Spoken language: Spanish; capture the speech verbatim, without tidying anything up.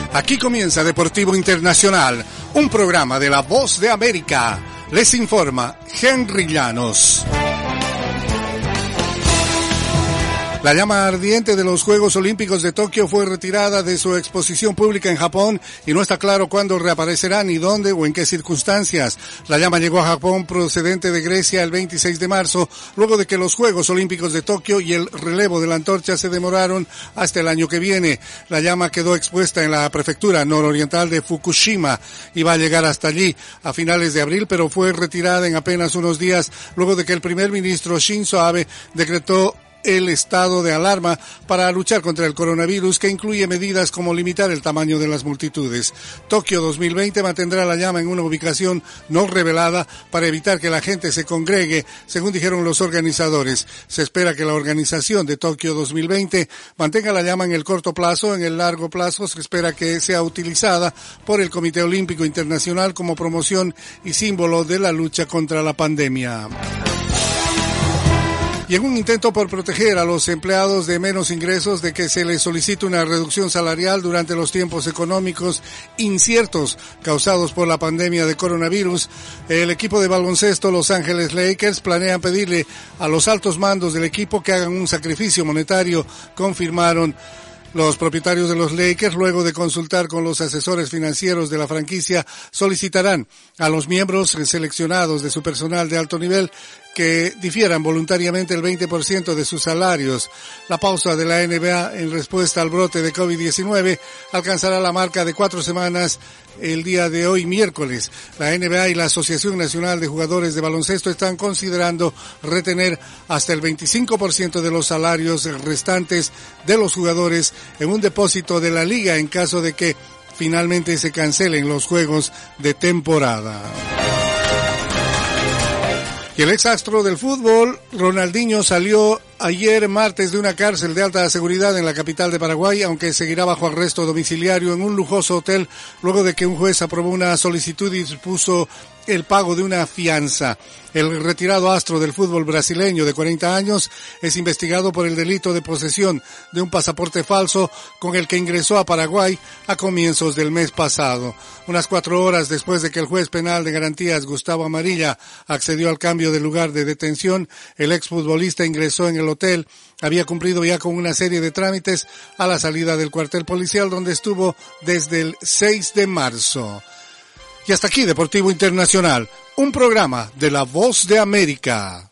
Aquí comienza Deportivo Internacional, un programa de La Voz de América. Les informa Henry Llanos. La llama ardiente de los Juegos Olímpicos de Tokio fue retirada de su exposición pública en Japón y no está claro cuándo reaparecerá, ni dónde o en qué circunstancias. La llama llegó a Japón procedente de Grecia el veintiséis de marzo, luego de que los Juegos Olímpicos de Tokio y el relevo de la antorcha se demoraron hasta el año que viene. La llama quedó expuesta en la prefectura nororiental de Fukushima y va a llegar hasta allí a finales de abril, pero fue retirada en apenas unos días luego de que el primer ministro Shinzo Abe decretó el estado de alarma para luchar contra el coronavirus, que incluye medidas como limitar el tamaño de las multitudes. Tokio dos mil veinte mantendrá la llama en una ubicación no revelada para evitar que la gente se congregue, según dijeron los organizadores. Se espera que la organización de Tokio dos mil veinte mantenga la llama en el corto plazo. En el largo plazo se espera que sea utilizada por el Comité Olímpico Internacional como promoción y símbolo de la lucha contra la pandemia. Y en un intento por proteger a los empleados de menos ingresos de que se les solicite una reducción salarial durante los tiempos económicos inciertos causados por la pandemia de coronavirus, el equipo de baloncesto Los Ángeles Lakers planean pedirle a los altos mandos del equipo que hagan un sacrificio monetario, confirmaron los propietarios de los Lakers. Luego de consultar con los asesores financieros de la franquicia, solicitarán a los miembros seleccionados de su personal de alto nivel que difieran voluntariamente el veinte por ciento de sus salarios. La pausa de la N B A en respuesta al brote de COVID diecinueve alcanzará la marca de cuatro semanas el día de hoy, miércoles. La N B A y la Asociación Nacional de Jugadores de Baloncesto están considerando retener hasta el veinticinco por ciento de los salarios restantes de los jugadores en un depósito de la liga en caso de que finalmente se cancelen los juegos de temporada. Y el ex astro del fútbol, Ronaldinho, salió ayer martes de una cárcel de alta seguridad en la capital de Paraguay, aunque seguirá bajo arresto domiciliario en un lujoso hotel luego de que un juez aprobó una solicitud y dispuso el pago de una fianza. El retirado astro del fútbol brasileño de cuarenta años es investigado por el delito de posesión de un pasaporte falso con el que ingresó a Paraguay a comienzos del mes pasado. Unas cuatro horas después de que el juez penal de garantías Gustavo Amarilla accedió al cambio de lugar de detención, el exfutbolista ingresó en el hotel. Había cumplido ya con una serie de trámites a la salida del cuartel policial, donde estuvo desde el seis de marzo. Y hasta aquí Deportivo Internacional, un programa de La Voz de América.